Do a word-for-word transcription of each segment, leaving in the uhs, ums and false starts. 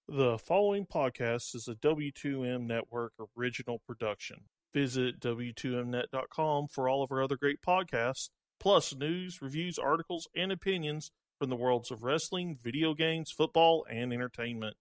The following podcast is a W two M Network original production. Visit W two M net dot com for all of our other great podcasts, plus news, reviews, articles, and opinions from the worlds of wrestling, video games, football, and entertainment.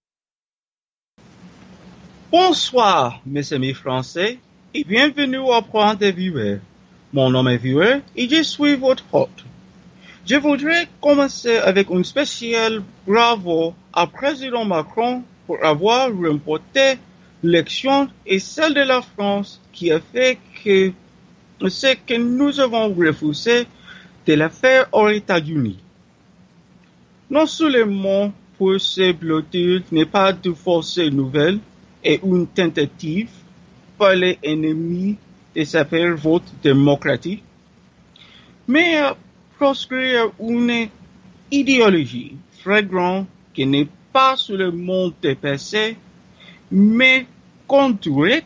Bonsoir, mes amis français, et bienvenue au point de vue. Mon nom est Viewer et je suis votre hôte. Je voudrais commencer avec un spécial bravo à président Macron pour avoir remporté l'élection et celle de la France qui a fait que ce que nous avons refusé de la faire aux États-Unis. Non seulement pour ces blessures n'est pas de fausses nouvelles et une tentative par les ennemis de sa faire vote démocratique, mais euh, proscrire une idéologie flagrante qui n'est pas sur le monde des passés, mais contourée.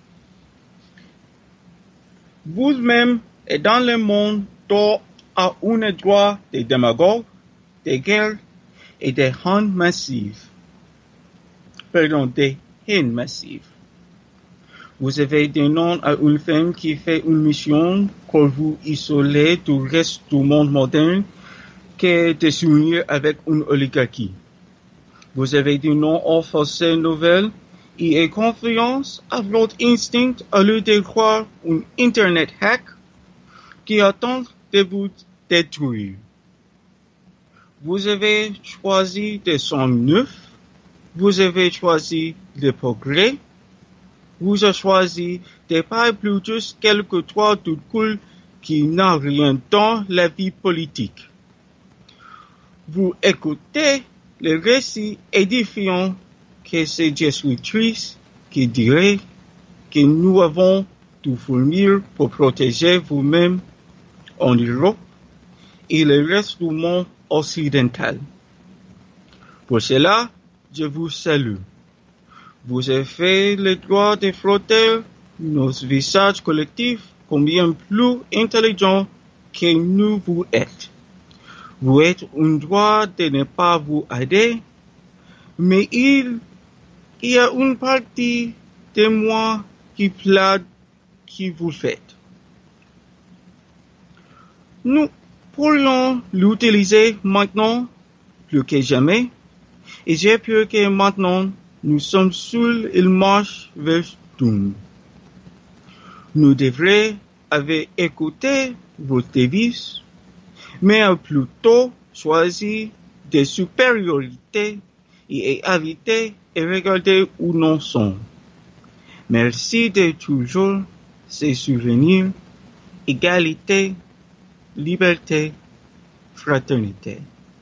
Vous-même et dans le monde dont à un droit des démagogues, des guerres et des haines massives. Pardon, des haines massives. Vous avez des noms à une femme qui fait une mission pour vous isoler du reste du monde moderne que de s'unir avec une oligarchie. Vous avez des noms aux fausses nouvelles et ayez confiance à votre instinct à lieu de croire un internet hack qui attend de vous détruire. Vous avez choisi des sons neufs, vous avez choisi le progrès, vous avez choisi de pas plus juste quelques trois de cool qui n'a rien dans la vie politique. Vous écoutez le récit édifiant que c'est je suis triste qui dirait que nous avons dû fournir pour protéger vous-même en Europe et le reste du monde occidental. Pour cela, je vous salue. Vous avez fait le droit de frotter nos visages collectifs combien plus intelligents que nous vous êtes. Vous êtes un droit de ne pas vous aider, mais il, il y a une partie de moi qui plaide qui vous faites. Nous pourrions l'utiliser maintenant plus que jamais, et j'ai peur que maintenant nous sommes sur une marche vers Doom. Nous devrions avoir écouté vos devises, mais plutôt choisi des supériorités et éviter et regarder où nous sommes. Merci de toujours ces souvenirs, égalité, liberté, fraternité.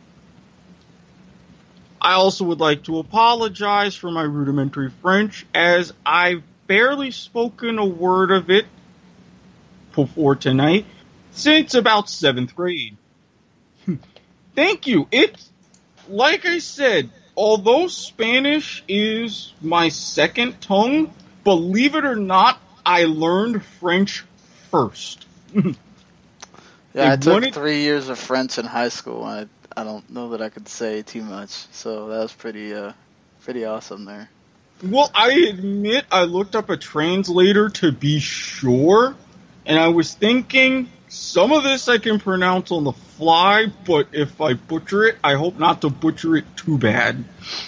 I also would like to apologize for my rudimentary French, as I've barely spoken a word of it before tonight since about seventh grade. Thank you. It's, like I said, although Spanish is my second tongue, believe it or not, I learned French first. Yeah, I took three years of French in high school. I I don't know that I could say too much, so that was pretty uh pretty awesome there. Well, I admit I looked up a translator to be sure, and I was thinking some of this I can pronounce on the fly, but if I butcher it, I hope not to butcher it too bad.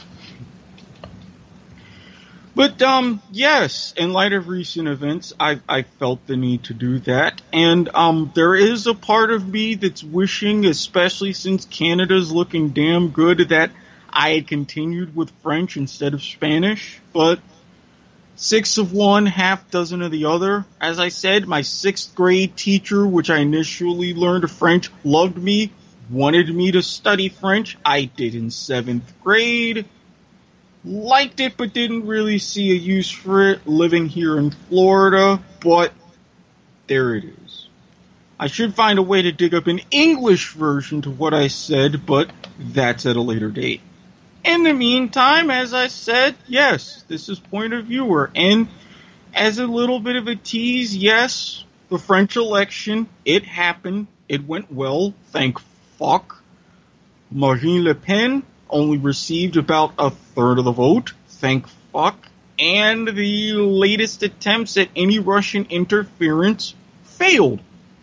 But, um, yes, in light of recent events, I, I felt the need to do that. And, um, there is a part of me that's wishing, especially since Canada's looking damn good, that I had continued with French instead of Spanish. But six of one, half dozen of the other. As I said, my sixth grade teacher, which I initially learned French, loved me, wanted me to study French. I did in seventh grade. Liked it, but didn't really see a use for it living here in Florida, but there it is. I should find a way to dig up an English version to what I said, but that's at a later date. In the meantime, as I said, yes, this is Point of Viewer, and as a little bit of a tease, yes, the French election, it happened, it went well, thank fuck. Marine Le Pen only received about a third of the vote, thank fuck, and the latest attempts at any Russian interference failed.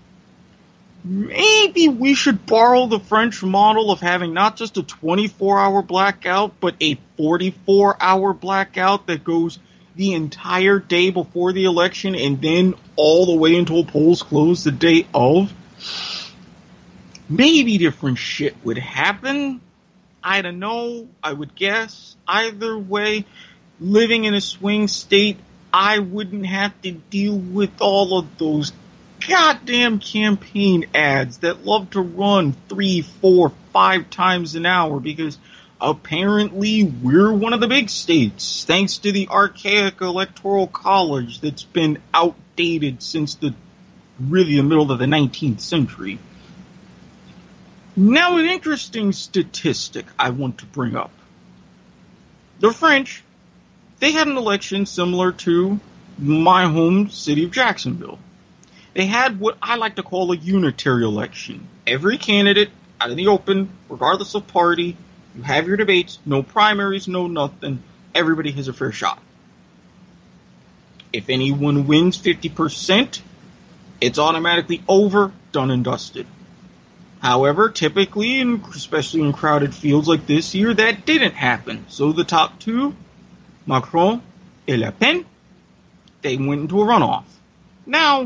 Maybe we should borrow the French model of having not just a twenty-four hour blackout, but a forty-four hour blackout that goes the entire day before the election and then all the way until polls close the day of. Maybe different shit would happen. I don't know. I would guess. Either way, living in a swing state, I wouldn't have to deal with all of those goddamn campaign ads that love to run three, four, five times an hour because apparently we're one of the big states thanks to the archaic electoral college that's been outdated since the really the middle of the nineteenth century. Now, an interesting statistic I want to bring up. The French, they had an election similar to my home city of Jacksonville. They had what I like to call a unitary election. Every candidate out in the open, regardless of party, you have your debates, no primaries, no nothing. Everybody has a fair shot. If anyone wins fifty percent, it's automatically over, done and dusted. However, typically, and especially in crowded fields like this year, that didn't happen. So the top two, Macron and Le Pen, they went into a runoff. Now,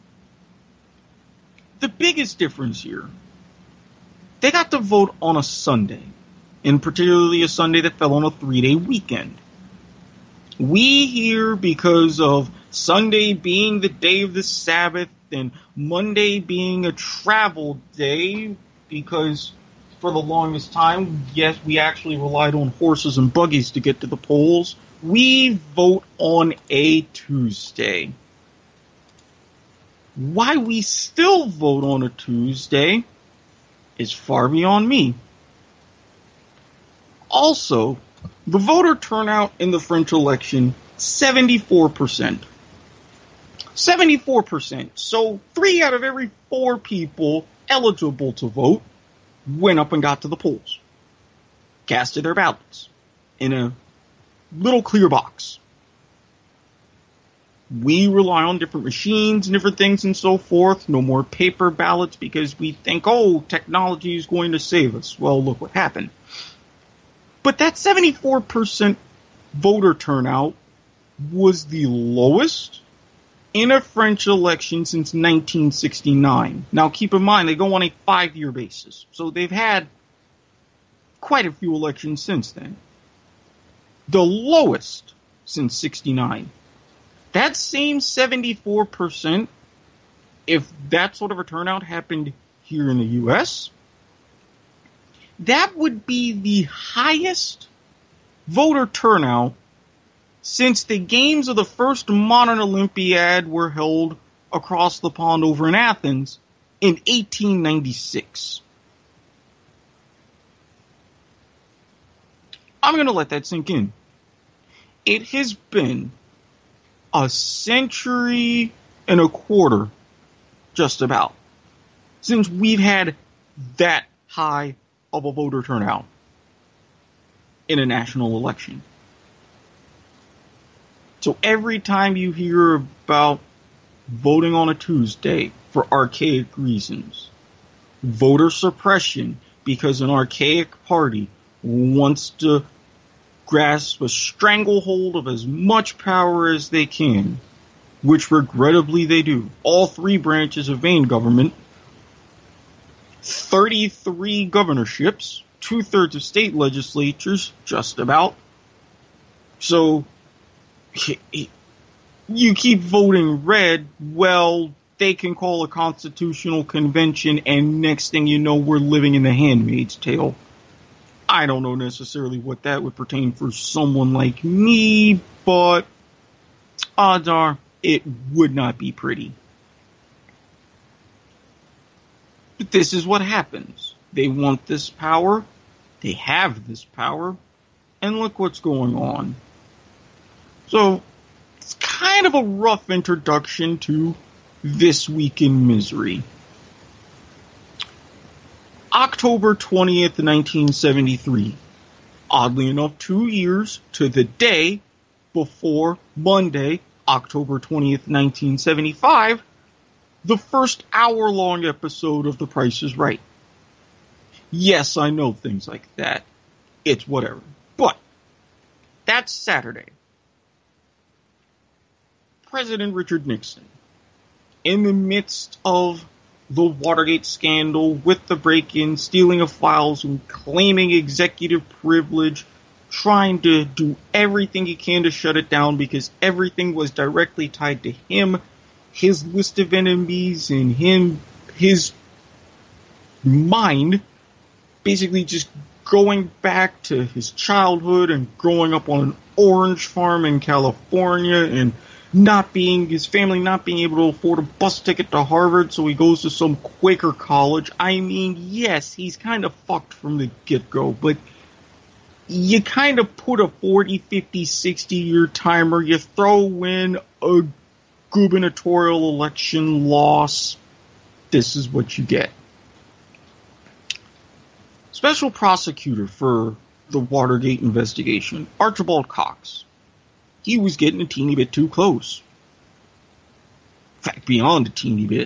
the biggest difference here, they got to vote on a Sunday, and particularly a Sunday that fell on a three-day weekend. We here, because of Sunday being the day of the Sabbath and Monday being a travel day, because for the longest time, yes, we actually relied on horses and buggies to get to the polls, we vote on a Tuesday. Why we still vote on a Tuesday is far beyond me. Also, the voter turnout in the French election, seventy-four percent. seventy-four percent. So three out of every four people eligible to vote went up and got to the polls. Casted their ballots in a little clear box. We rely on different machines and different things and so forth. No more paper ballots because we think, oh, technology is going to save us. Well, look what happened. But that seventy-four percent voter turnout was the lowest in a French election since nineteen sixty-nine. Now, keep in mind, they go on a five-year basis. So they've had quite a few elections since then. The lowest since sixty-nine. That same seventy-four percent, if that sort of a turnout happened here in the U S, that would be the highest voter turnout since the games of the first modern Olympiad were held across the pond over in Athens in eighteen ninety-six. I'm going to let that sink in. It has been a century and a quarter, just about, since we've had that high of a voter turnout in a national election. So every time you hear about voting on a Tuesday for archaic reasons, voter suppression because an archaic party wants to grasp a stranglehold of as much power as they can, which regrettably they do. All three branches of vain government, thirty-three governorships, two-thirds of state legislatures, just about. So, you keep voting red, well, they can call a constitutional convention, and next thing you know, we're living in the Handmaid's Tale. I don't know necessarily what that would pertain for someone like me, but odds are it would not be pretty. But this is what happens. They want this power, they have this power, and look what's going on. So, it's kind of a rough introduction to This Week in Misery. October twentieth, nineteen seventy-three. oddly enough, two years to the day before Monday, October twentieth, nineteen seventy-five, the first hour-long episode of The Price is Right. Yes, I know things like that. It's whatever. But that's Saturday. President Richard Nixon, in the midst of the Watergate scandal with the break-in, stealing of files, and claiming executive privilege, trying to do everything he can to shut it down because everything was directly tied to him, his list of enemies, and him, his mind, basically just going back to his childhood and growing up on an orange farm in California and not being, his family not being able to afford a bus ticket to Harvard, so he goes to some Quaker college. I mean, yes, he's kind of fucked from the get-go, but you kind of put a forty, fifty, sixty year timer, you throw in a gubernatorial election loss, this is what you get. Special prosecutor for the Watergate investigation, Archibald Cox. He was getting a teeny bit too close. In fact, beyond a teeny bit.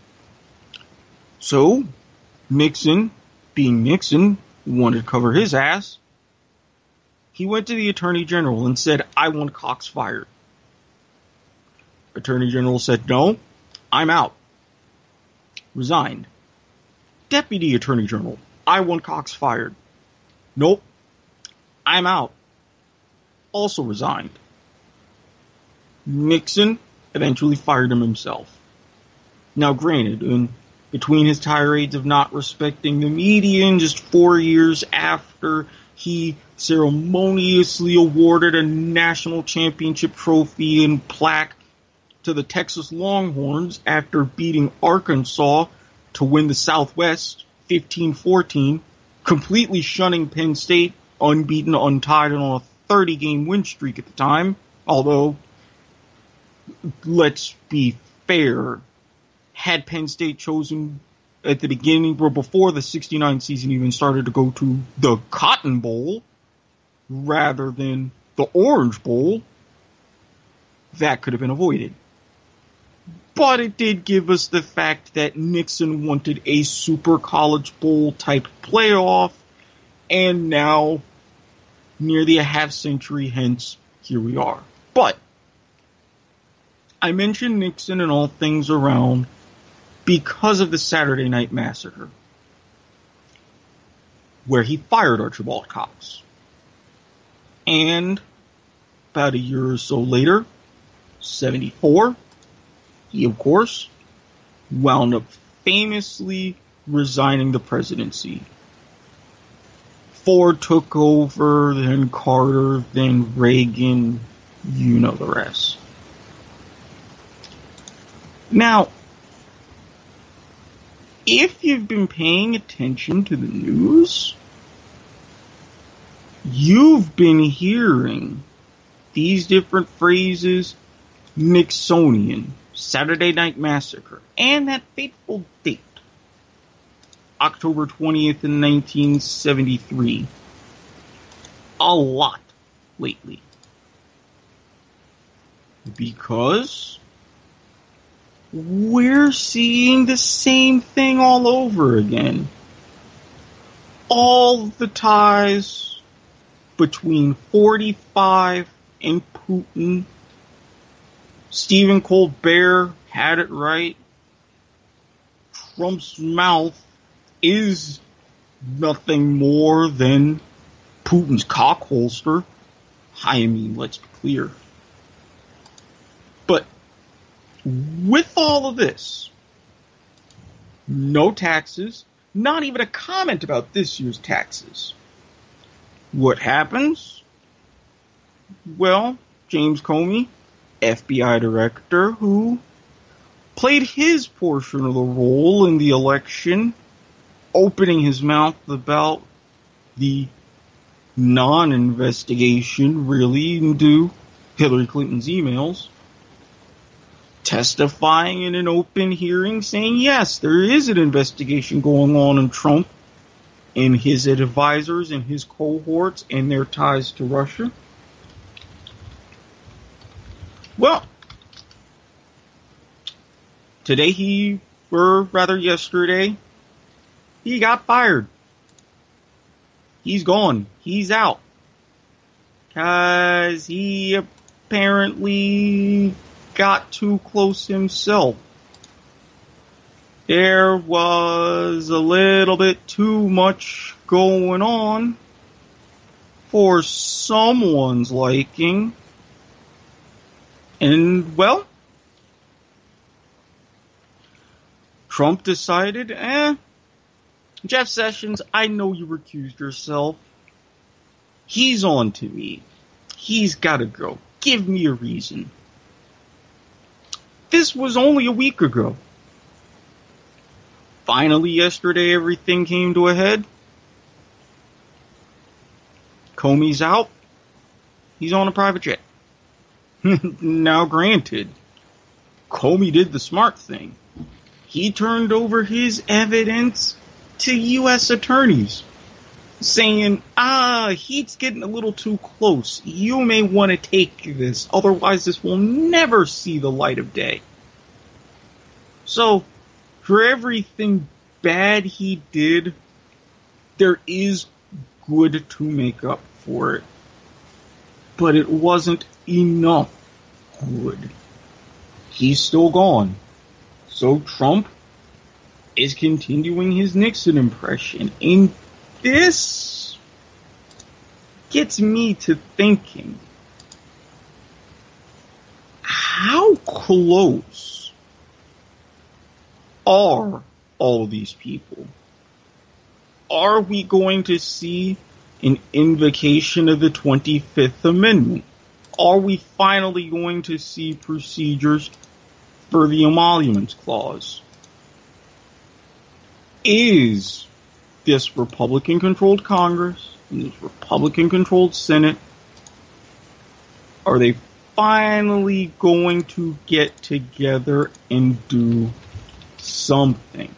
So, Nixon, being Nixon, wanted to cover his ass. He went to the Attorney General and said, I want Cox fired. Attorney General said, no, I'm out. Resigned. Deputy Attorney General, I want Cox fired. Nope, I'm out. Also resigned. Nixon eventually fired him himself. Now granted, in between his tirades of not respecting the media and just four years after he ceremoniously awarded a national championship trophy and plaque to the Texas Longhorns after beating Arkansas to win the Southwest fifteen fourteen, completely shunning Penn State, unbeaten, untied, and on a thirty game win streak at the time. Although, let's be fair, had Penn State chosen at the beginning or before the sixty-nine season even started to go to the Cotton Bowl rather than the Orange Bowl, that could have been avoided. But it did give us the fact that Nixon wanted a Super College Bowl type playoff, and now, nearly a half century hence, here we are. But I mentioned Nixon and all things around because of the Saturday Night Massacre, where he fired Archibald Cox. And about a year or so later, seventy-four, he, of course, wound up famously resigning the presidency. Ford took over, then Carter, then Reagan, you know the rest. Now, if you've been paying attention to the news, you've been hearing these different phrases, Nixonian, Saturday Night Massacre, and that fateful date, October twentieth in nineteen seventy-three, a lot lately. Because we're seeing the same thing all over again. All the ties between forty-five and Putin. Stephen Colbert had it right. Trump's mouth is nothing more than Putin's cock holster. I mean, let's be clear. But with all of this, no taxes, not even a comment about this year's taxes. What happens? Well, James Comey, F B I director, who played his portion of the role in the election, opening his mouth about the non-investigation, really, into Hillary Clinton's emails, testifying in an open hearing saying, yes, there is an investigation going on in Trump, and his advisors and his cohorts and their ties to Russia. Well, today he, or rather yesterday, he got fired. He's gone. He's out. Because he apparently got too close himself. There was a little bit too much going on for someone's liking. And, well, Trump decided, eh, Jeff Sessions, I know you recused yourself. He's on to me. He's gotta go. Give me a reason. This was only a week ago. Finally, yesterday, everything came to a head. Comey's out. He's on a private jet. Now, granted, Comey did the smart thing. He turned over his evidence to U S attorneys, saying, ah, he's getting a little too close. You may want to take this, otherwise this will never see the light of day. So, for everything bad he did, there is good to make up for it. But it wasn't enough good. He's still gone. So Trump is continuing his Nixon impression. And this gets me to thinking, how close are all of these people? Are we going to see an invocation of the twenty-fifth Amendment? Are we finally going to see procedures for the Emoluments Clause? Is this Republican-controlled Congress and this Republican-controlled Senate, are they finally going to get together and do something?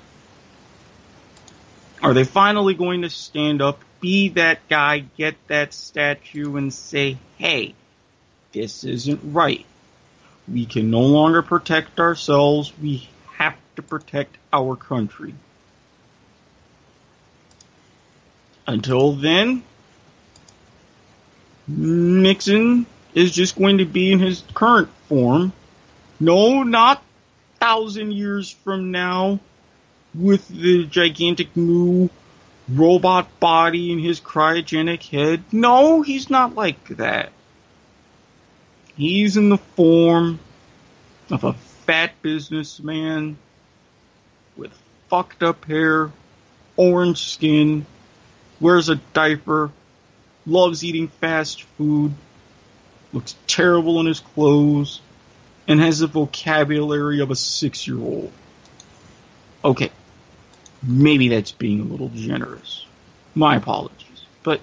Are they finally going to stand up, be that guy, get that statue, and say, hey, this isn't right. We can no longer protect ourselves. We have to protect our country. Until then, Nixon is just going to be in his current form. No, not a thousand years from now with the gigantic new robot body and his cryogenic head. No, he's not like that. He's in the form of a fat businessman with fucked up hair, orange skin, wears a diaper, loves eating fast food, looks terrible in his clothes, and has the vocabulary of a six-year-old. Okay, maybe that's being a little generous. My apologies. But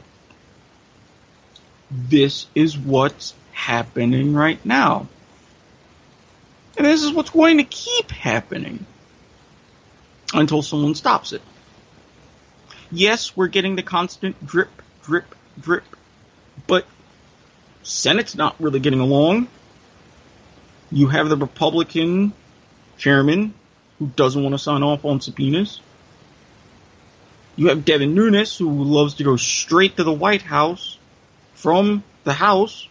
this is what's happening right now. And this is what's going to keep happening until someone stops it. Yes, we're getting the constant drip, drip, drip, but Senate's not really getting along. You have the Republican chairman who doesn't want to sign off on subpoenas. You have Devin Nunes, who loves to go straight to the White House from the House,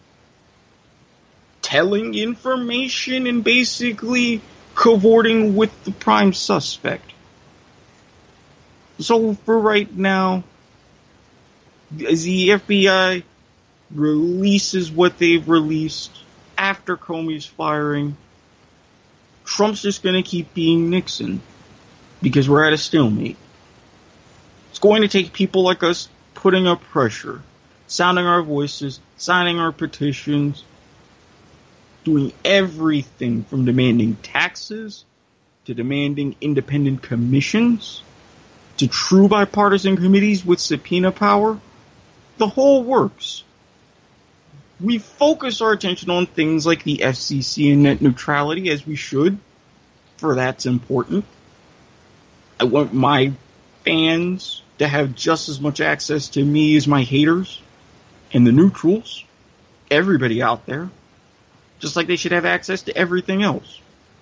telling information and basically cavorting with the prime suspect. So for right now, as the F B I releases what they've released after Comey's firing, Trump's just going to keep being Nixon because we're at a stalemate. It's going to take people like us putting up pressure, sounding our voices, signing our petitions, doing everything from demanding taxes to demanding independent commissions to true bipartisan committees with subpoena power. The whole works. We focus our attention on things like the F C C and net neutrality, as we should, for that's important. I want my fans to have just as much access to me as my haters and the neutrals, everybody out there, just like they should have access to everything else.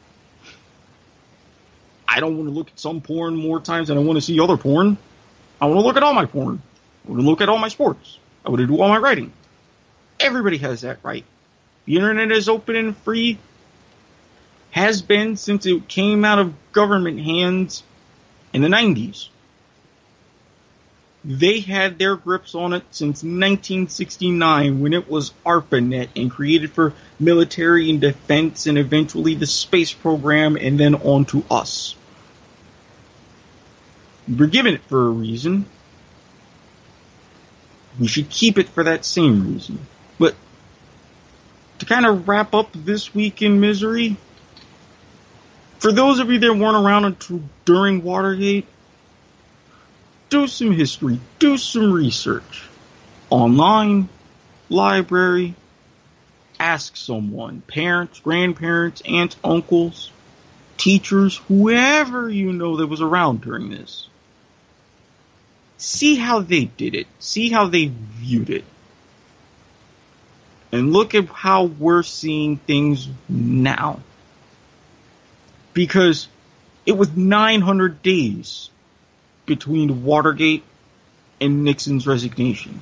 I don't want to look at some porn more times than I want to see other porn. I want to look at all my porn. I want to look at all my sports. I want to do all my writing. Everybody has that right. The internet is open and free. Has been since it came out of government hands in the nineties. They had their grips on it since nineteen sixty-nine when it was ARPANET and created for military and defense and eventually the space program and then on to us. We're given it for a reason. We should keep it for that same reason. But to kind of wrap up this week in misery, for those of you that weren't around until during Watergate, do some history, do some research. Online, library, ask someone, parents, grandparents, aunts, uncles, teachers, whoever you know that was around during this. See how they did it. See how they viewed it. And look at how we're seeing things now. Because it was nine hundred days between Watergate and Nixon's resignation.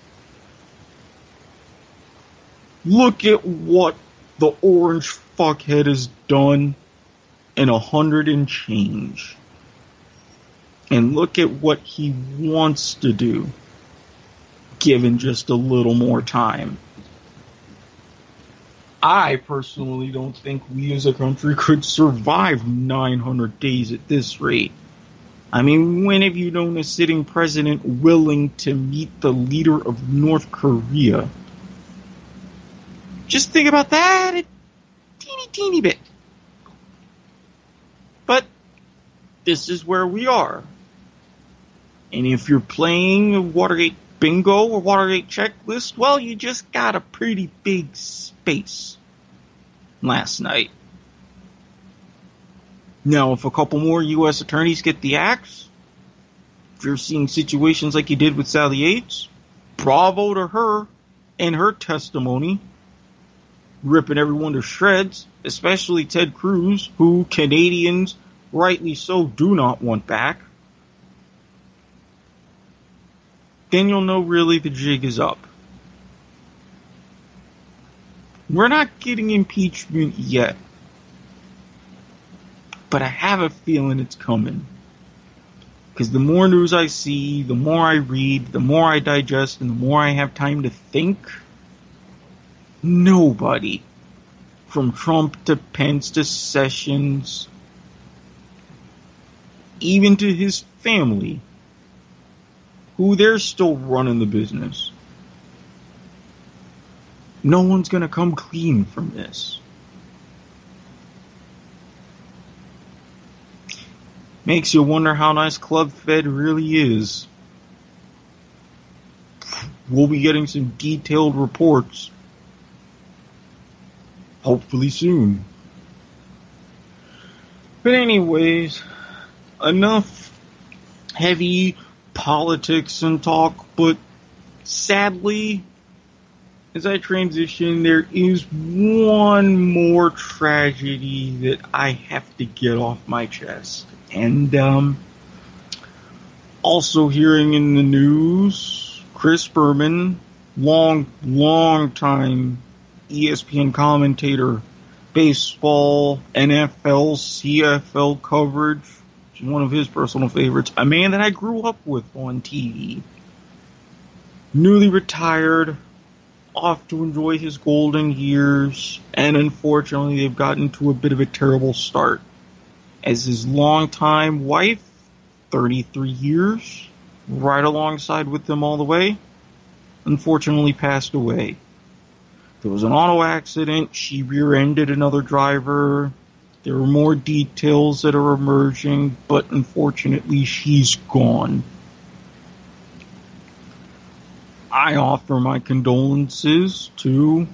Look at what the orange fuckhead has done in a hundred and change. And look at what he wants to do, given just a little more time. I personally don't think we as a country could survive nine hundred days at this rate. I mean, when have you known a sitting president willing to meet the leader of North Korea? Just think about that a teeny, teeny bit. But this is where we are. And if you're playing a Watergate bingo or Watergate checklist, well, you just got a pretty big space last night. Now, if a couple more U S attorneys get the axe, if you're seeing situations like you did with Sally Yates, bravo to her and her testimony, ripping everyone to shreds, especially Ted Cruz, who Canadians, rightly so, do not want back. Then you'll know really the jig is up. We're not getting impeachment yet. But I have a feeling it's coming. Because the more news I see, the more I read, the more I digest, and the more I have time to think, nobody, from Trump to Pence to Sessions, even to his family, who they're still running the business, no one's going to come clean from this. Makes you wonder how nice Club Fed really is. We'll be getting some detailed reports. Hopefully soon. But anyways, enough heavy politics and talk, but sadly, as I transition, there is one more tragedy that I have to get off my chest. And um, also hearing in the news, Chris Berman, long, long time E S P N commentator, baseball, N F L, C F L coverage, which is one of his personal favorites, a man that I grew up with on T V, newly retired, off to enjoy his golden years, and unfortunately they've gotten to a bit of a terrible start, as his longtime wife, thirty-three years, right alongside with them all the way, unfortunately passed away. There was an auto accident, she rear-ended another driver, there are more details that are emerging, but unfortunately she's gone. I offer my condolences to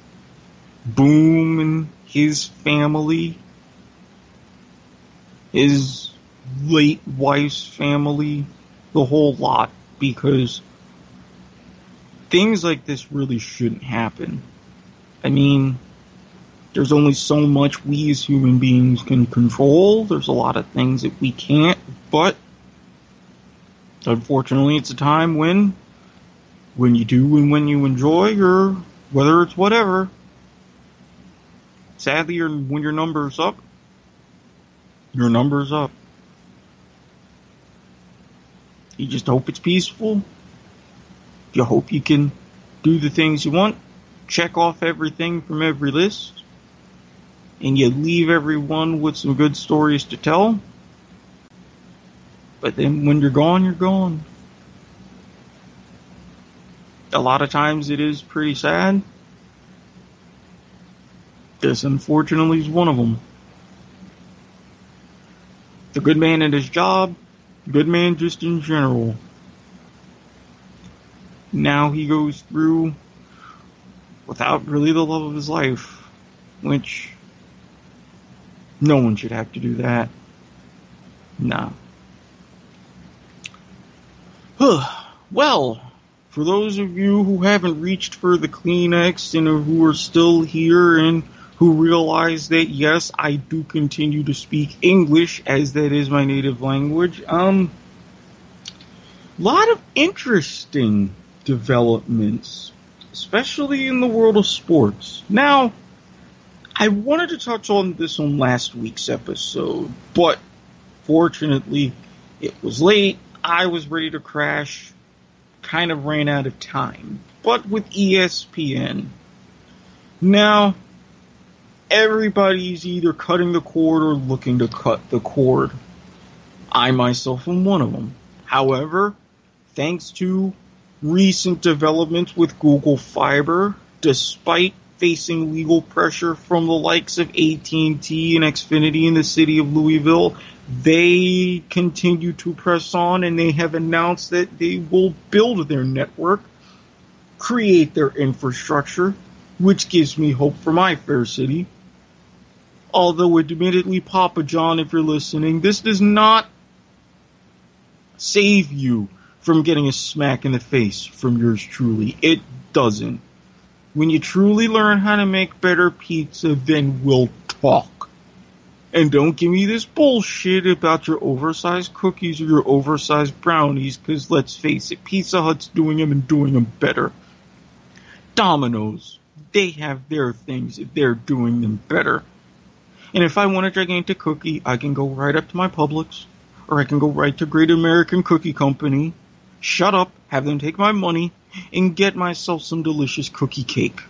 Boom and his family, his late wife's family, the whole lot, because things like this really shouldn't happen. I mean, there's only so much we as human beings can control. There's a lot of things that we can't, but unfortunately it's a time when when you do and when you enjoy, or whether it's whatever, sadly, or when your number's up, your number's up. You just hope it's peaceful. You hope you can do the things you want, check off everything from every list, and you leave everyone with some good stories to tell. But then when you're gone, you're gone. A lot of times it is pretty sad. This, unfortunately, is one of them. The good man at his job, good man just in general. Now he goes through without really the love of his life, which no one should have to do that. Nah. Well, for those of you who haven't reached for the Kleenex and who are still here and who realize that, yes, I do continue to speak English, as that is my native language, um, a lot of interesting developments, especially in the world of sports. Now, I wanted to touch on this on last week's episode, but fortunately, it was late. I was ready to crash, kind of ran out of time. But with E S P N, now, everybody's either cutting the cord or looking to cut the cord. I myself am one of them. However, thanks to recent developments with Google Fiber, despite facing legal pressure from the likes of A T and T and Xfinity in the city of Louisville, they continue to press on, and they have announced that they will build their network, create their infrastructure, which gives me hope for my fair city. Although, admittedly, Papa John, if you're listening, this does not save you from getting a smack in the face from yours truly. It doesn't. When you truly learn how to make better pizza, then we'll talk. And don't give me this bullshit about your oversized cookies or your oversized brownies, because let's face it, Pizza Hut's doing them and doing them better. Domino's, they have their things, they're doing them better. And if I want a gigantic cookie, I can go right up to my Publix, or I can go right to Great American Cookie Company, shut up, have them take my money, and get myself some delicious cookie cake.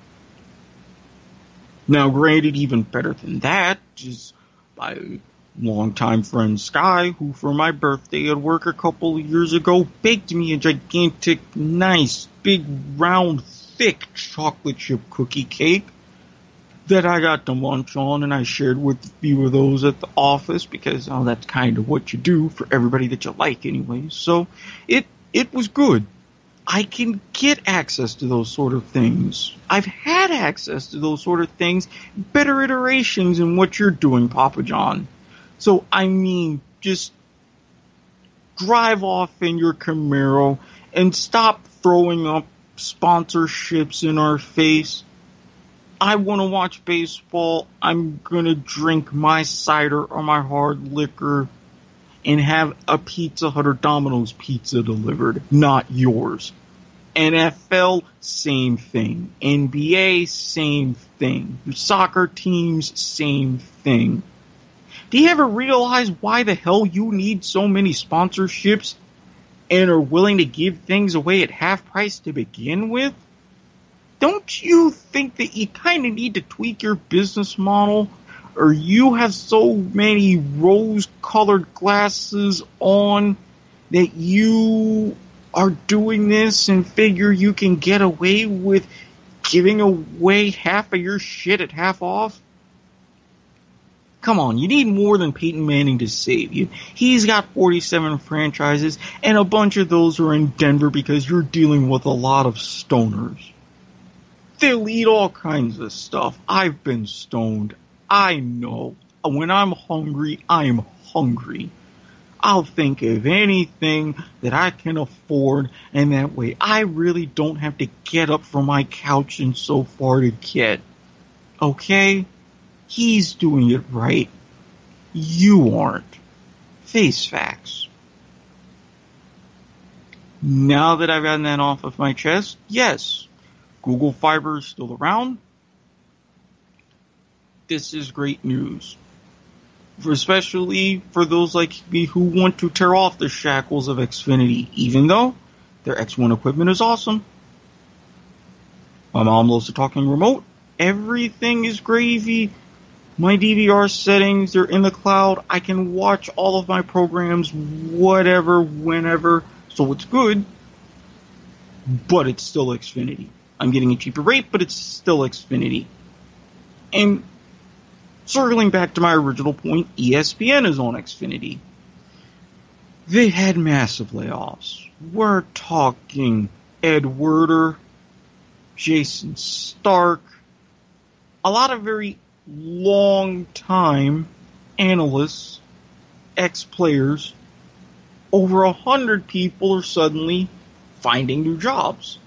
Now, granted, even better than that is my longtime friend Sky, who for my birthday at work a couple of years ago baked me a gigantic, nice, big, round, thick chocolate chip cookie cake that I got to munch on, and I shared with a few of those at the office because, oh, that's kind of what you do for everybody that you like anyway. So it it was good. I can get access to those sort of things. I've had access to those sort of things, better iterations in what you're doing, Papa John. So, I mean, just drive off in your Camaro and stop throwing up sponsorships in our face. I want to watch baseball. I'm going to drink my cider or my hard liquor and have a Pizza Hut or Domino's pizza delivered, not yours. N F L, same thing. N B A, same thing. Your soccer teams, same thing. Do you ever realize why the hell you need so many sponsorships and are willing to give things away at half price to begin with? Don't you think that you kind of need to tweak your business model? Or you have so many rose-colored glasses on that you are doing this and figure you can get away with giving away half of your shit at half off? Come on, you need more than Peyton Manning to save you. He's got forty-seven franchises, and a bunch of those are in Denver because you're dealing with a lot of stoners. They'll eat all kinds of stuff. I've been stoned. I know. When I'm hungry, I'm hungry. I'll think of anything that I can afford, and that way I really don't have to get up from my couch and so far to get. Okay? He's doing it right. You aren't. Face facts. Now that I've gotten that off of my chest, yes, Google Fiber is still around. This is great news. Especially for those like me who want to tear off the shackles of Xfinity, even though their X one equipment is awesome. My mom loves the talking remote. Everything is gravy. My D V R settings, they're in the cloud. I can watch all of my programs, whatever, whenever. So it's good, but it's still Xfinity. I'm getting a cheaper rate, but it's still Xfinity. And circling back to my original point, E S P N is on Xfinity. They had massive layoffs. We're talking Ed Werder, Jason Stark, a lot of very long-time analysts, ex-players. Over a hundred people are suddenly finding new jobs.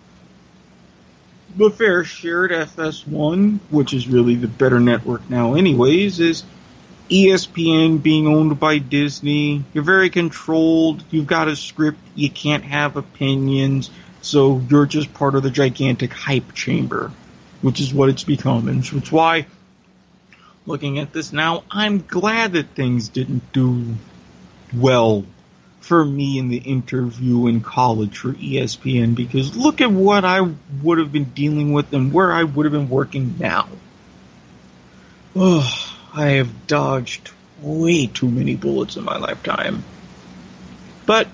The fair share at F S one, which is really the better network now anyways, is E S P N being owned by Disney. You're very controlled. You've got a script. You can't have opinions. So you're just part of the gigantic hype chamber, which is what it's become. And it's why, looking at this now, I'm glad that things didn't do well for me in the interview in college for E S P N, because look at what I would have been dealing with and where I would have been working now. Oh, I have dodged way too many bullets in my lifetime. But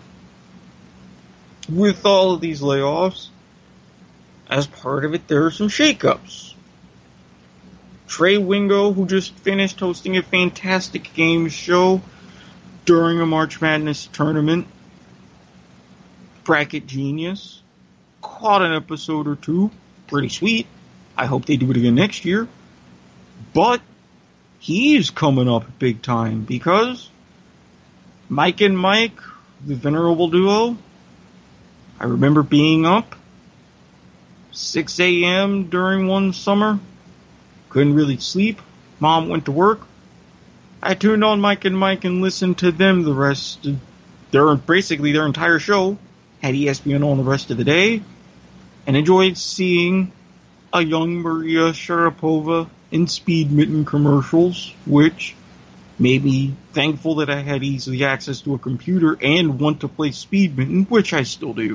with all of these layoffs, as part of it, there are some shakeups. Trey Wingo, who just finished hosting a fantastic game show during a March Madness tournament, Bracket Genius, caught an episode or two, pretty sweet. I hope they do it again next year. But he's coming up big time because Mike and Mike, the venerable duo, I remember being up six a.m. during one summer, couldn't really sleep. Mom went to work. I tuned on Mike and Mike and listened to them the rest of their, basically their entire show, had E S P N on the rest of the day, and enjoyed seeing a young Maria Sharapova in Speed Mitten commercials, which made me thankful that I had easy access to a computer and want to play Speed Mitten, which I still do.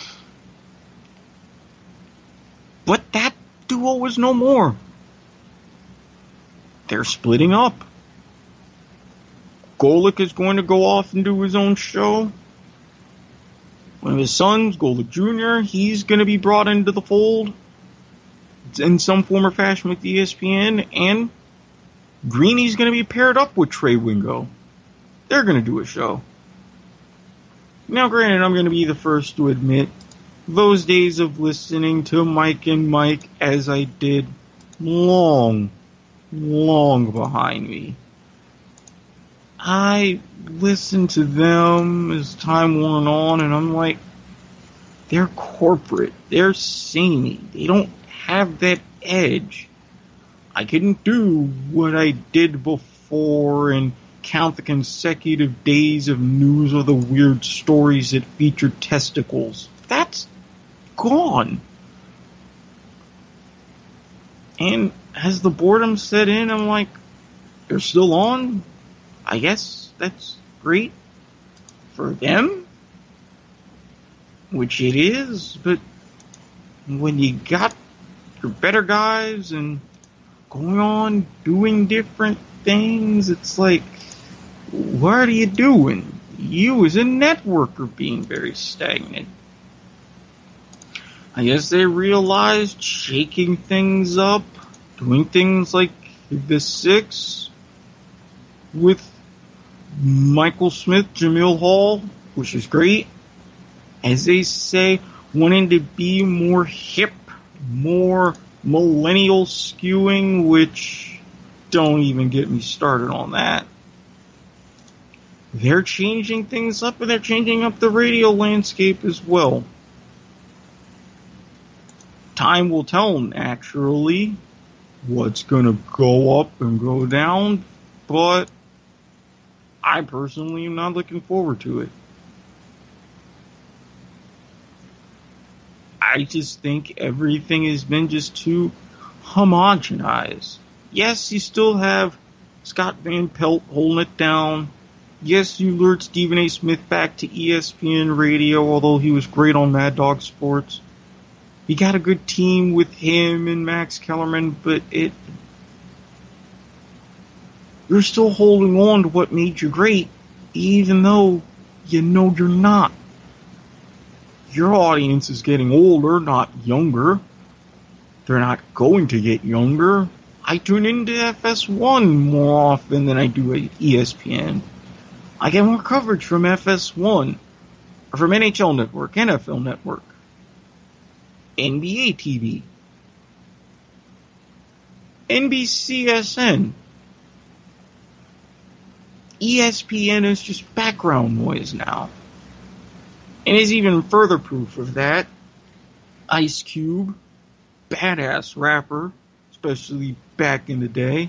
But that duo is no more. They're splitting up. Golic is going to go off and do his own show. One of his sons, Golic Junior, he's going to be brought into the fold in some form or fashion with E S P N. And Greeny's going to be paired up with Trey Wingo. They're going to do a show. Now, granted, I'm going to be the first to admit, those days of listening to Mike and Mike as I did long, long behind me. I listened to them as time went on, and I'm like, they're corporate. They're samey. They don't have that edge. I couldn't do what I did before and count the consecutive days of news or the weird stories that featured testicles. That's gone. And as the boredom set in, I'm like, they're still on? I guess that's great for them, which it is, but when you got your better guys and going on doing different things, it's like, what are you doing? You as a network are being very stagnant. I guess they realized shaking things up, doing things like the Six with Michael Smith, Jamil Hall, which is great. As they say, wanting to be more hip, more millennial skewing, which don't even get me started on that. they're changing things up, and they're changing up the radio landscape as well. Time will tell, naturally, what's going to go up and go down, but I personally am not looking forward to it. I just think everything has been just too homogenized. Yes, you still have Scott Van Pelt holding it down. Yes, you lured Stephen A. Smith back to E S P N Radio, although he was great on Mad Dog Sports. You got a good team with him and Max Kellerman, but it you're still holding on to what made you great, even though you know you're not. Your audience is getting older, not younger. They're not going to get younger. I tune into F S one more often than I do at E S P N. I get more coverage from F S one, or from N H L Network, N F L Network, N B A T V, N B C S N. E S P N is just background noise now. And as even further proof of that, Ice Cube, badass rapper, especially back in the day,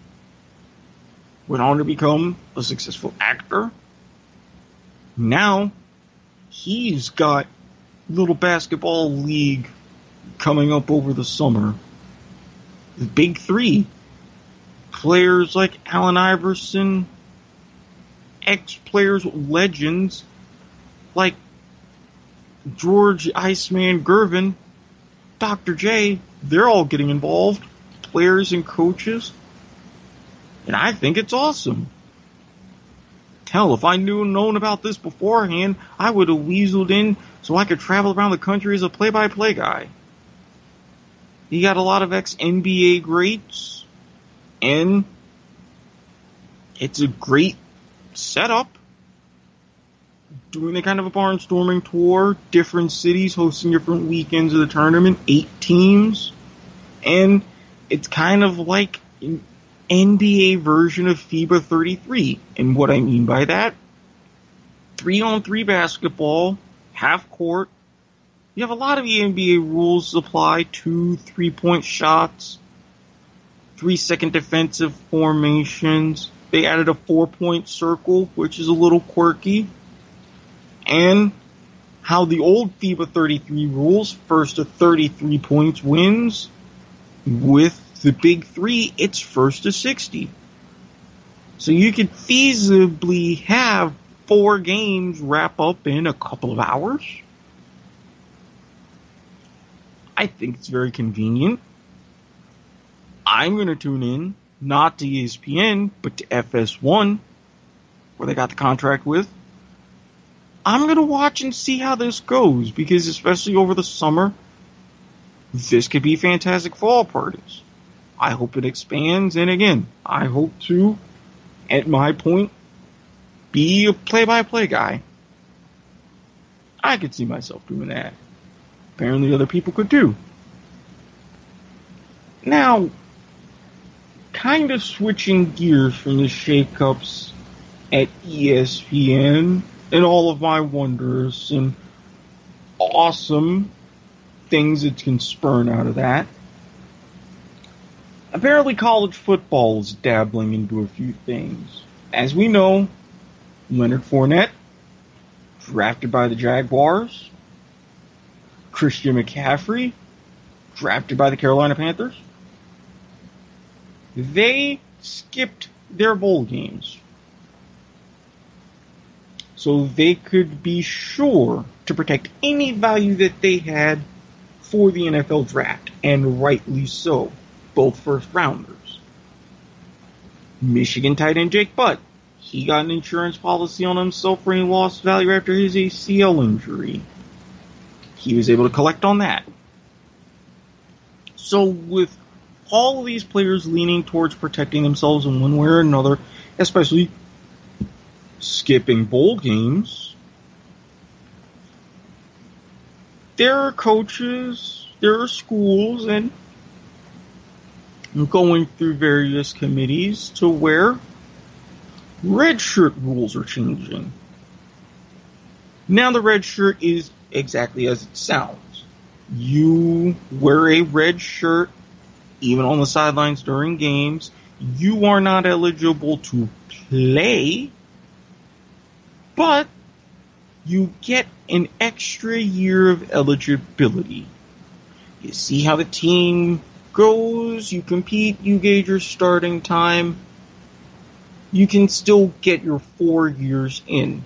went on to become a successful actor. Now, he's got little basketball league coming up over the summer. The big three. Players like Allen Iverson, ex-players, legends like George Iceman Gervin, Doctor J, they're all getting involved. Players and coaches. And I think it's awesome. Hell, if I knew known about this beforehand, I would have weaseled in so I could travel around the country as a play-by-play guy. You got a lot of ex-N B A greats, and it's a great setup. Doing the kind of a barnstorming tour, different cities hosting different weekends of the tournament, eight teams, and it's kind of like an N B A version of FIBA thirty-three. And what I mean by that, three-on-three basketball, half court. You have a lot of the N B A rules apply, two three-point shots, three-second defensive formations. They added a four-point circle, which is a little quirky. And how the old FIBA thirty-three rules, first to thirty-three points wins. With the big three, it's first to sixty. So you could feasibly have four games wrap up in a couple of hours. I think it's very convenient. I'm going to tune in, not to E S P N, but to F S one, where they got the contract with. I'm going to watch and see how this goes, because especially over the summer, this could be fantastic for all parties. I hope it expands, and again, I hope to, at my point, be a play-by-play guy. I could see myself doing that. Apparently other people could too. Now, kind of switching gears from the shakeups at E S P N and all of my wonders and awesome things that can spurn out of that. Apparently college football is dabbling into a few things. As we know, Leonard Fournette, drafted by the Jaguars. Christian McCaffrey, drafted by the Carolina Panthers. They skipped their bowl games so they could be sure to protect any value that they had for the N F L draft, and rightly so. Both first rounders. Michigan tight end Jake Butt, he got an insurance policy on himself for any lost value after his A C L injury. He was able to collect on that. So with all of these players leaning towards protecting themselves in one way or another, especially skipping bowl games, there are coaches, there are schools, and going through various committees to where red shirt rules are changing. Now the red shirt is exactly as it sounds. You wear a red shirt, even on the sidelines during games. You are not eligible to play, but you get an extra year of eligibility. You see how the team goes, you compete, you gauge your starting time. You can still get your four years in.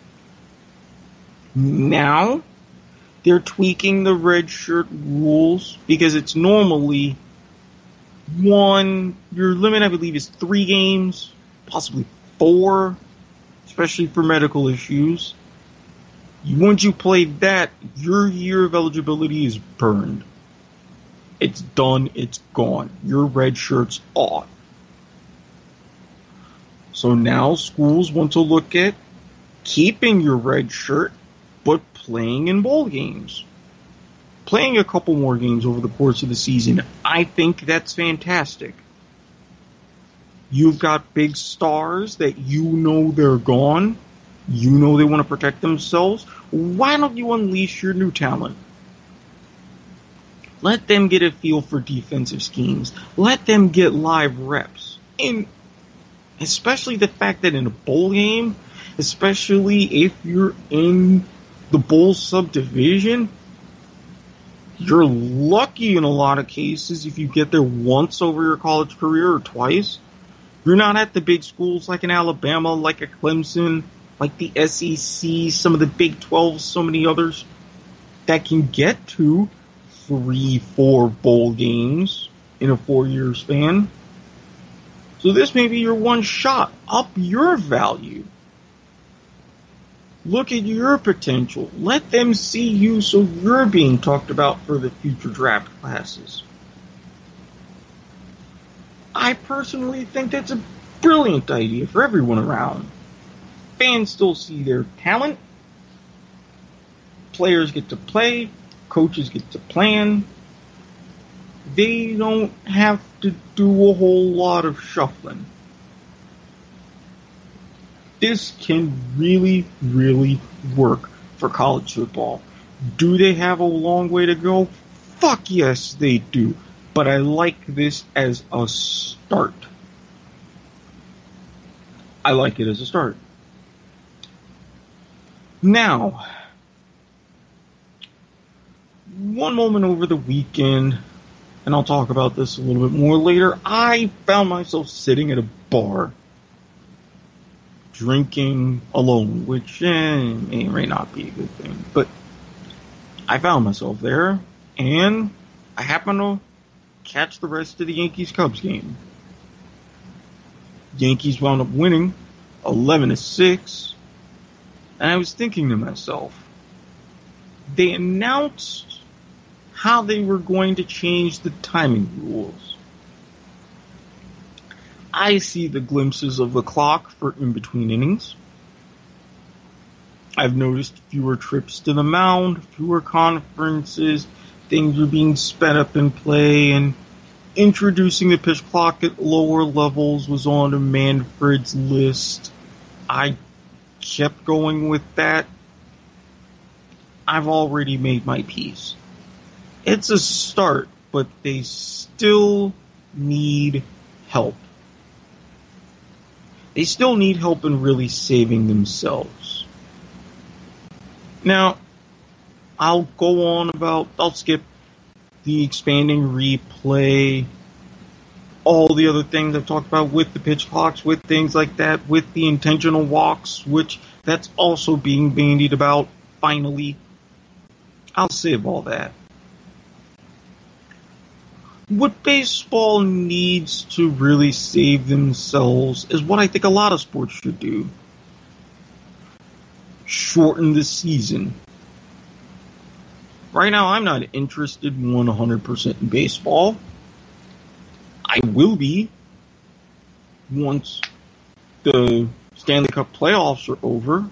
Now, they're tweaking the red shirt rules because it's normally one, your limit I believe is three games, possibly four, especially for medical issues. Once you play that, your year of eligibility is burned. It's done, it's gone. Your red shirt's off. So now schools want to look at keeping your red shirt, but playing in bowl games. Playing a couple more games over the course of the season. I think that's fantastic. You've got big stars that you know they're gone. You know they want to protect themselves. Why don't you unleash your new talent? Let them get a feel for defensive schemes. Let them get live reps. And especially the fact that in a bowl game, especially if you're in the bowl subdivision, you're lucky in a lot of cases if you get there once over your college career or twice. You're not at the big schools like in Alabama, like a Clemson, like the S E C, some of the Big twelve, so many others that can get to three, four bowl games in a four-year span. So this may be your one shot. Up your value. Look at your potential. Let them see you so you're being talked about for the future draft classes. I personally think that's a brilliant idea for everyone around. Fans still see their talent. Players get to play. Coaches get to plan. They don't have to do a whole lot of shuffling. This can really, really work for college football. Do they have a long way to go? Fuck yes, they do. But I like this as a start. I like it as a start. Now, one moment over the weekend, and I'll talk about this a little bit more later, I found myself sitting at a bar drinking alone, which eh, may, may not be a good thing, but I found myself there, and I happened to catch the rest of the Yankees-Cubs game. Yankees wound up winning eleven to six, and I was thinking to myself, they announced how they were going to change the timing rules. I see the glimpses of the clock for in-between innings. I've noticed fewer trips to the mound, fewer conferences, things are being sped up in play, and introducing the pitch clock at lower levels was on Manfred's list. I kept going with that. I've already made my peace. It's a start, but they still need help. They still need help in really saving themselves. Now, I'll go on about, I'll skip the expanding replay, all the other things I've talked about with the pitch clocks, with things like that, with the intentional walks, which that's also being bandied about, finally. I'll save all that. What baseball needs to really save themselves is what I think a lot of sports should do. Shorten the season. Right now, I'm not interested one hundred percent in baseball. I will be once the Stanley Cup playoffs are over,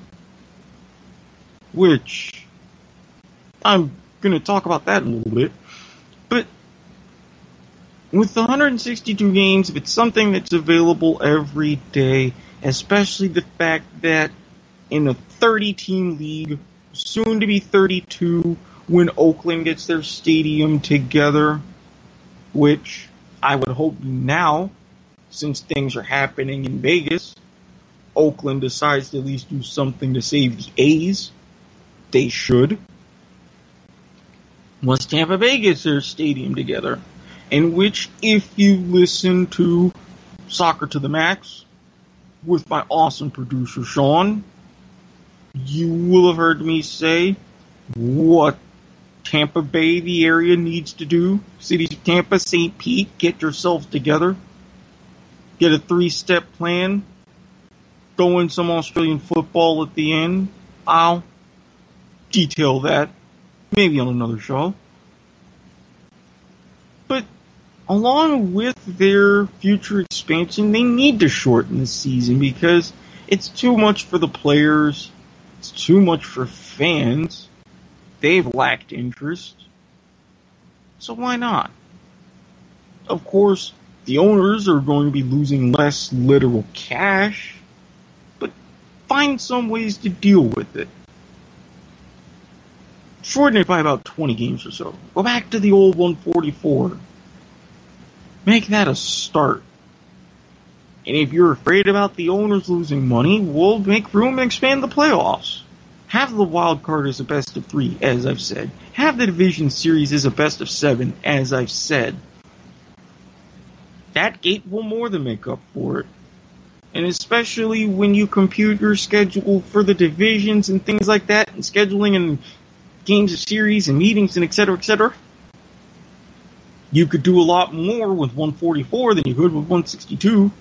which I'm going to talk about that in a little bit. But with the one hundred sixty-two games, if it's something that's available every day, especially the fact that in a thirty-team league, soon to be thirty-two, when Oakland gets their stadium together, which I would hope now, since things are happening in Vegas, Oakland decides to at least do something to save the A's. They should. Once Tampa Bay gets their stadium together, in which, if you listen to Soccer to the Max with my awesome producer Sean, you will have heard me say what Tampa Bay, the area, needs to do. Cities of Tampa, Saint Pete, get yourselves together. Get a three-step plan. Throw in some Australian football at the end. I'll detail that maybe on another show. But along with their future expansion, they need to shorten the season because it's too much for the players. It's too much for fans. They've lacked interest. So why not? Of course, the owners are going to be losing less literal cash, but find some ways to deal with it. Shorten it by about twenty games or so. Go back to the old one forty-four. Make that a start. And if you're afraid about the owners losing money, we'll make room and expand the playoffs. Have the wild card as a best of three, as I've said. Have the division series as a best of seven, as I've said. That gate will more than make up for it. And especially when you compute your schedule for the divisions and things like that, and scheduling and games of series and meetings and et cetera, et cetera, you could do a lot more with one forty-four than you could with one sixty-two.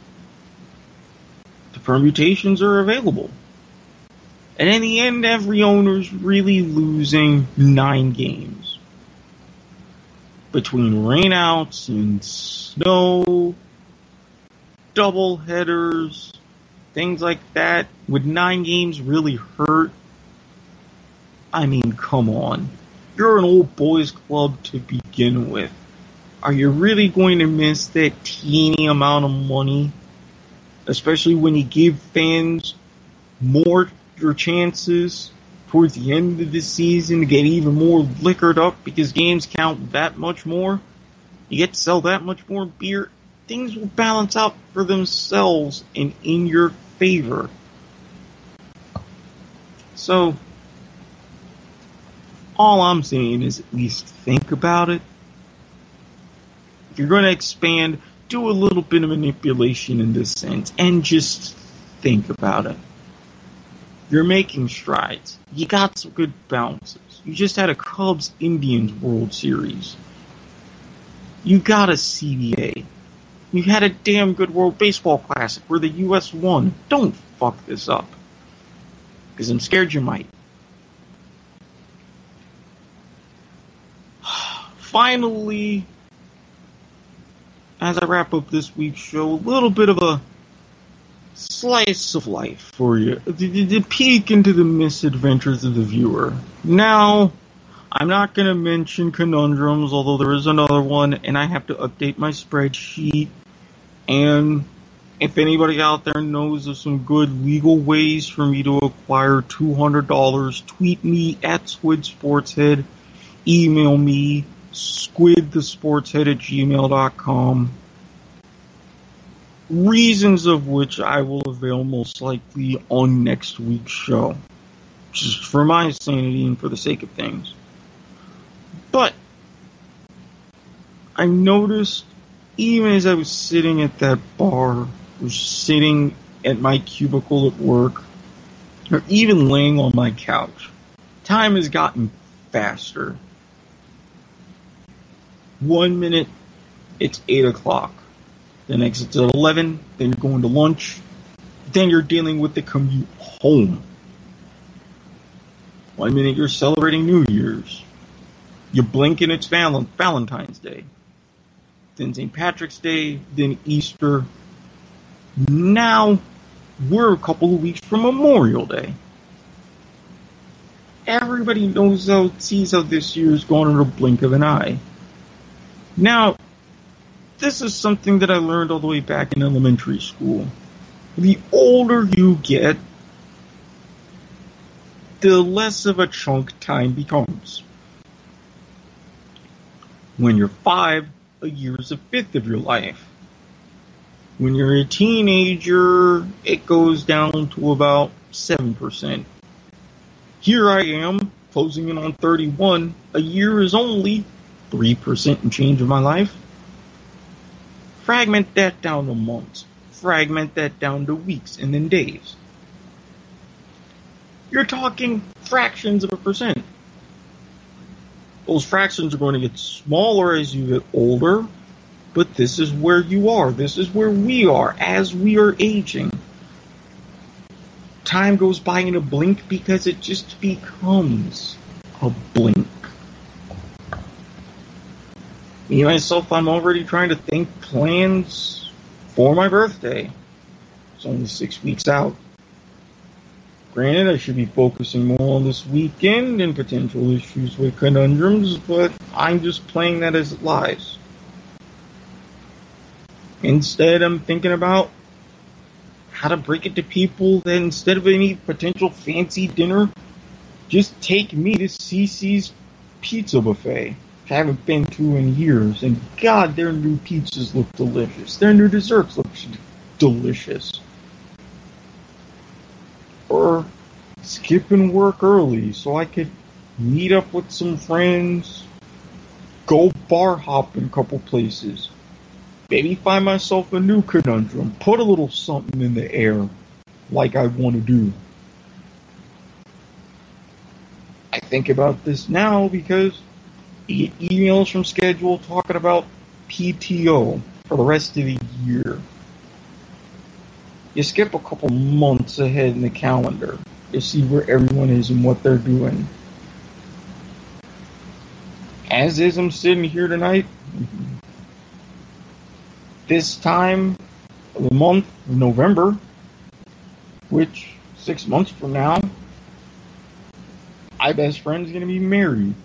The permutations are available. And in the end, every owner's really losing nine games. Between rainouts and snow, double headers, things like that, would nine games really hurt? I mean, come on. You're an old boys club to begin with. Are you really going to miss that teeny amount of money? Especially when you give fans more your chances towards the end of the season to get even more liquored up because games count that much more. You get to sell that much more beer. Things will balance out for themselves and in your favor. So, all I'm saying is at least think about it. If you're going to expand, do a little bit of manipulation in this sense and just think about it. You're making strides. You got some good bounces. You just had a Cubs-Indians World Series. You got a C B A. You had a damn good World Baseball Classic where the U S won. Don't fuck this up. Because I'm scared you might. Finally, as I wrap up this week's show, a little bit of a slice of life for you. The, the peek into the misadventures of the viewer. Now, I'm not going to mention conundrums, although there is another one, and I have to update my spreadsheet. And if anybody out there knows of some good legal ways for me to acquire two hundred dollars, tweet me at Squid Sportshead, email me, squidthesportshead at gmail dot com. Reasons of which I will avail most likely on next week's show. Just for my sanity and for the sake of things. But I noticed, even as I was sitting at that bar, or sitting at my cubicle at work, or even laying on my couch, time has gotten faster. One minute, it's eight o'clock. The next it's at eleven, then you're going to lunch, then you're dealing with the commute home. One minute you're celebrating New Year's. You blink and it's val- Valentine's Day. Then Saint Patrick's Day, then Easter. Now, we're a couple of weeks from Memorial Day. Everybody knows how, sees how this year's gone in a blink of an eye. Now, this is something that I learned all the way back in elementary school. The older you get, the less of a chunk time becomes. When you're five, a year is a fifth of your life. When you're a teenager, it goes down to about seven percent. Here I am, closing in on thirty-one. A year is only three percent and change of my life. Fragment that down to months. Fragment that down to weeks and then days. You're talking fractions of a percent. Those fractions are going to get smaller as you get older, but this is where you are. This is where we are as we are aging. Time goes by in a blink because it just becomes a blink. Me, myself, I'm already trying to think plans for my birthday. It's only six weeks out. Granted, I should be focusing more on this weekend and potential issues with conundrums, but I'm just playing that as it lies. Instead, I'm thinking about how to break it to people that instead of any potential fancy dinner, just take me to Cece's Pizza Buffet, which I haven't been to in years, and God, their new pizzas look delicious. Their new desserts look delicious. Or skipping work early so I could meet up with some friends, go bar hopping a couple places, maybe find myself a new conundrum, put a little something in the air like I want to do. I think about this now because I get emails from Schedule talking about P T O for the rest of the year. You skip a couple months ahead in the calendar. You see where everyone is and what they're doing. As is, I'm sitting here tonight. This time of the month of November, which six months from now, my best friend's going to be married.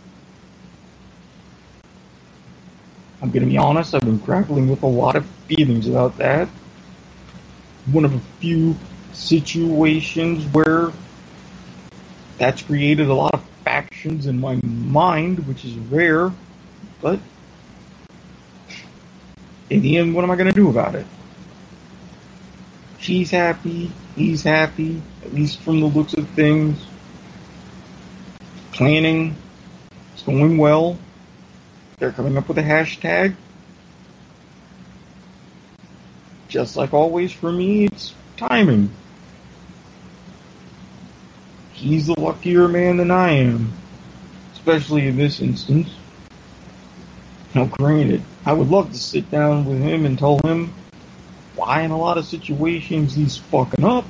I'm going to be honest, I've been grappling with a lot of feelings about that. One of a few situations where that's created a lot of factions in my mind, which is rare, but in the end, what am I going to do about it? She's happy, he's happy, at least from the looks of things. Planning is going well. They're coming up with a hashtag. Just like always for me, it's timing. He's the luckier man than I am, especially in this instance. Now, granted, I would love to sit down with him and tell him why in a lot of situations he's fucking up.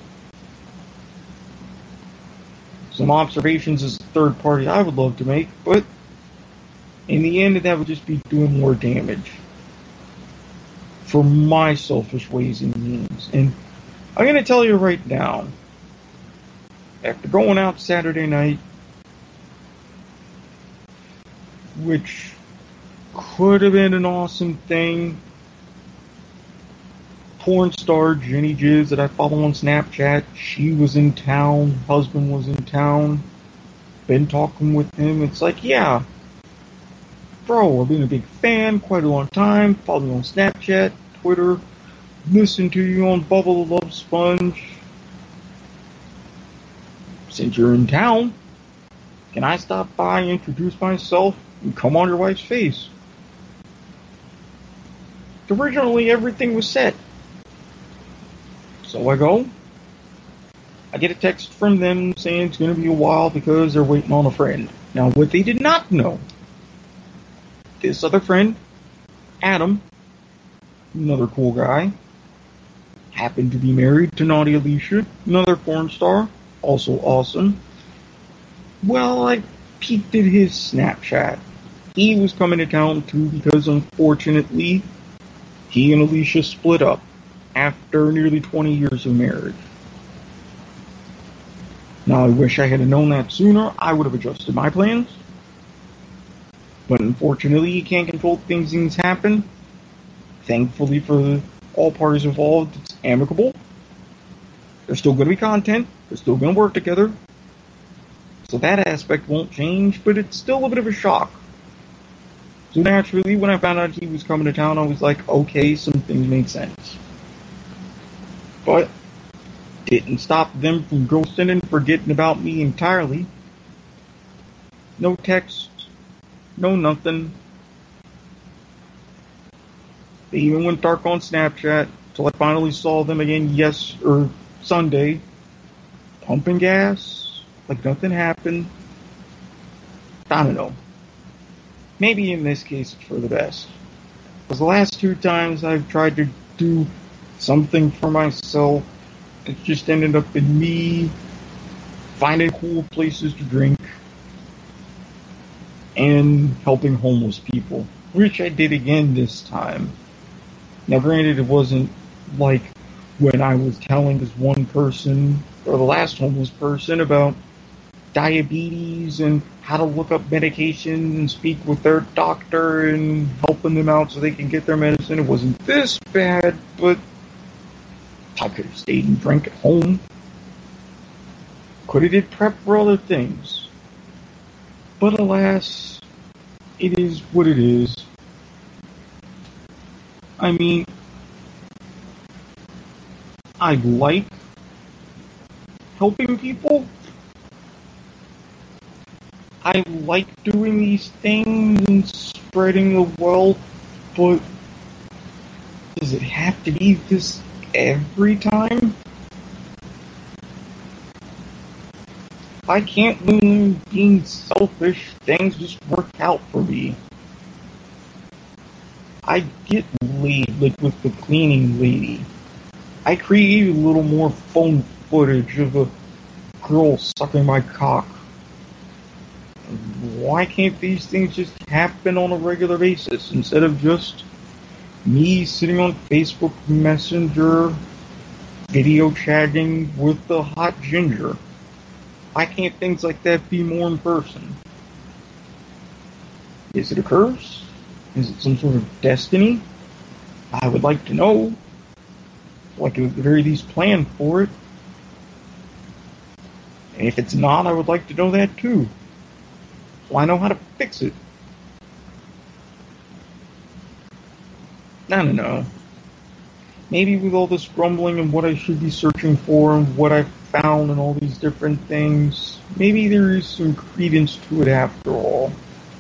Some observations as a third party I would love to make, but in the end, that would just be doing more damage for my selfish ways and means. And I'm going to tell you right now, after going out Saturday night, which could have been an awesome thing, porn star Jenny Jizz that I follow on Snapchat, she was in town, husband was in town, been talking with him. It's like, yeah, bro, I've been a big fan quite a long time, follow me on Snapchat, Twitter, listen to you on Bubble the Love Sponge. Since you're in town, can I stop by, introduce myself, and come on your wife's face? Originally, everything was set. So I go. I get a text from them saying it's going to be a while because they're waiting on a friend. Now, what they did not know, this other friend, Adam, another cool guy, happened to be married to Naughty Alicia, another porn star, also awesome. Well, I peeked at his Snapchat. He was coming to town too because, unfortunately, he and Alicia split up after nearly twenty years of marriage. Now, I wish I had known that sooner. I would have adjusted my plans. But unfortunately, you can't control things things happen. Thankfully for all parties involved, it's amicable. There's still going to be content. They're still going to work together. So that aspect won't change, but it's still a bit of a shock. So naturally, when I found out he was coming to town, I was like, okay, some things made sense. But didn't stop them from ghosting and forgetting about me entirely. No text, no nothing. They even went dark on Snapchat till I finally saw them again yes or Sunday, pumping gas like nothing happened. I don't know. Maybe in this case it's for the best. Because the last two times I've tried to do something for myself, it just ended up in me finding cool places to drink and helping homeless people, which I did again this time. Now granted, it wasn't like when I was telling this one person, or the last homeless person, about diabetes and how to look up medications and speak with their doctor and helping them out so they can get their medicine. It wasn't this bad, but I could have stayed and drank at home. Could have did prep for other things. But alas, it is what it is. I mean, I like helping people. I like doing these things and spreading the wealth, but does it have to be this every time? I can't win being selfish. Things just work out for me. I get laid, like with the cleaning lady. I created a little more phone footage of a girl sucking my cock. Why can't these things just happen on a regular basis instead of just me sitting on Facebook Messenger video chatting with the hot ginger? Why can't things like that be more in person? Is it a curse? Is it some sort of destiny? I would like to know. Like at the very least plan for it. And if it's not, I would like to know that too. So I know how to fix it. I don't know. Maybe with all this grumbling and what I should be searching for and what I've found and all these different things, maybe there is some credence to it after all.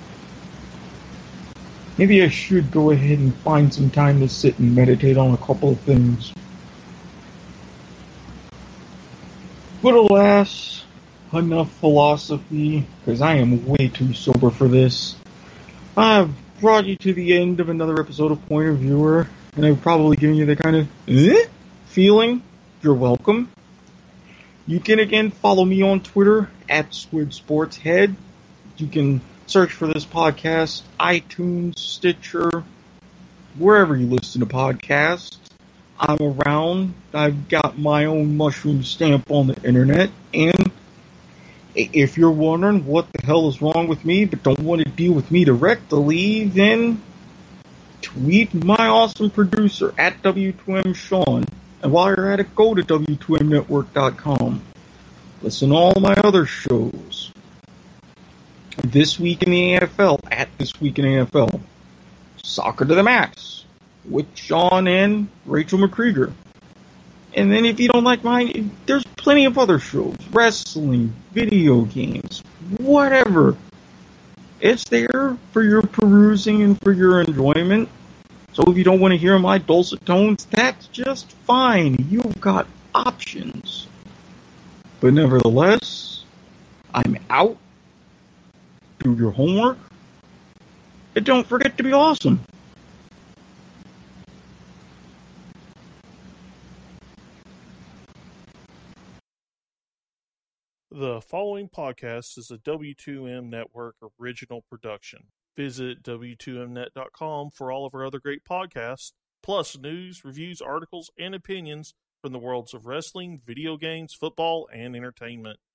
Maybe I should go ahead and find some time to sit and meditate on a couple of things. But alas, enough philosophy, because I am way too sober for this. I've brought you to the end of another episode of Point of Viewer, and I've probably given you the kind of eh feeling. You're welcome. You can again follow me on Twitter at Squid Sports Head. You can search for this podcast, iTunes, Stitcher, wherever you listen to podcasts. I'm around. I've got my own mushroom stamp on the internet. And if you're wondering what the hell is wrong with me but don't want to deal with me directly, then tweet my awesome producer at W two M Sean. And while you're at it, go to W two M network dot com. Listen to all my other shows. This Week in the A F L at This Week in A F L. Soccer to the Max with Sean and Rachel McCreeger. And then if you don't like mine, there's plenty of other shows. Wrestling, video games, whatever. It's there for your perusing and for your enjoyment. So if you don't want to hear my dulcet tones, that's just fine. You've got options. But nevertheless, I'm out. Do your homework. And don't forget to be awesome. The following podcast is a W two M Network original production. Visit W two M net dot com for all of our other great podcasts, plus news, reviews, articles, and opinions from the worlds of wrestling, video games, football, and entertainment.